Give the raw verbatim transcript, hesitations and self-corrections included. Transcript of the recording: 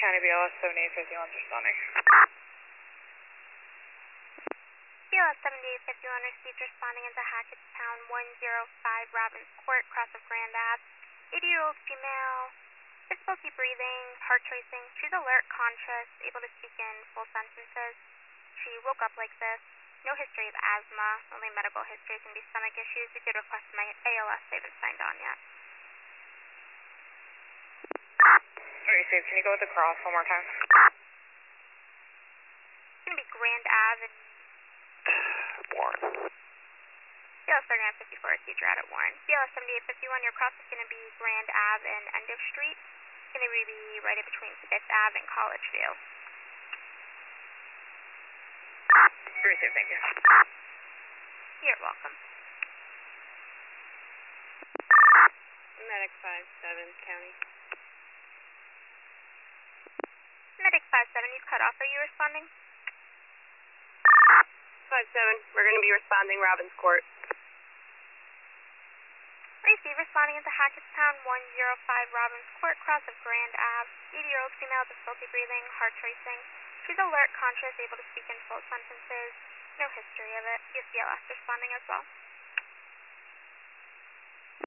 County B L S seventy-eight fifty-one is responding. B L S seventy-eight fifty-one received responding into Hackettstown one oh five Robbins Court, cross of Grand Ave. eighty-year-old female, difficulty breathing, heart racing. She's alert, conscious, able to speak in full sentences. She woke up like this. No history of asthma, only medical history can be stomach issues. We did request my A L S, they haven't signed on yet. Received, can you go with the cross one more time? It's going to be Grand Ave and Warren. B L S thirty-nine fifty-four, received you're out at Warren. B L S seventy-eight fifty-one, your cross is going to be Grand Ave and End of Street. It's going to be right in between fifth Ave and College View. Received, thank you. You're welcome. Medic five seven, County. Medic five seven, you cut off. Are you responding? five seven, we're going to be responding Robbins Court. Receive, responding into Hackettstown one oh five Robbins Court, cross of Grand Ave. eighty-year-old female, difficulty breathing, heart racing. She's alert, conscious, able to speak in full sentences. No history of it. U S B L S responding as well.